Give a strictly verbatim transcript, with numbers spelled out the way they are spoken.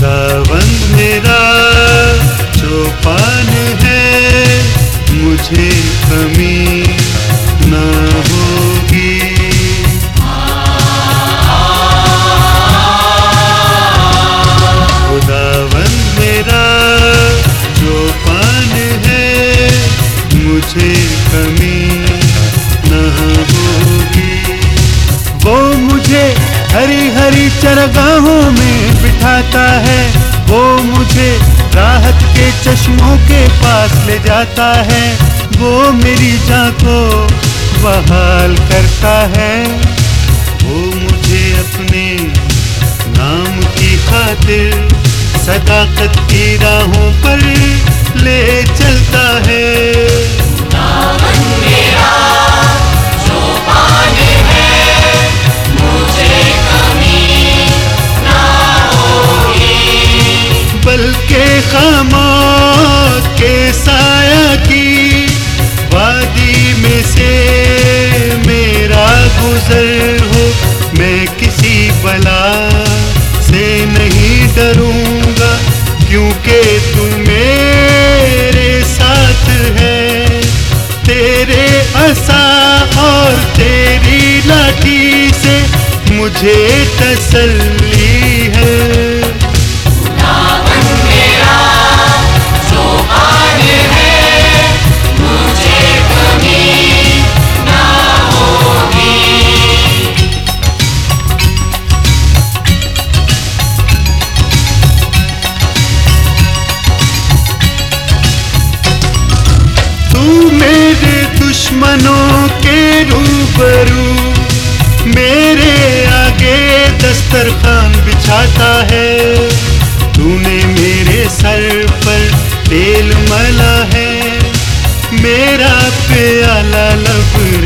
खुदावन मेरा चौपान है, मुझे कमी न होगी। खुदावन मेरा चौपान है, मुझे कमी न होगी। वो मुझे हरी हरी चरगाहों में बिठाता है, वो मुझे राहत के चश्मों के पास ले जाता है, वो मेरी जान को बहाल करता है। वो मुझे अपने नाम की खातिर सदाकत की राहों पर ले चलता है। बल्कि खामोश के साया की वादी में से मेरा गुजर हो, मैं किसी बला से नहीं डरूंगा, क्योंकि तू मेरे साथ है। तेरे असा और तेरी लाठी से मुझे तसल्ली है। मेरे दुश्मनों के रूबरू मेरे आगे दस्तरखान बिछाता है। तूने मेरे सर पर तेल मला है, मेरा प्याला लब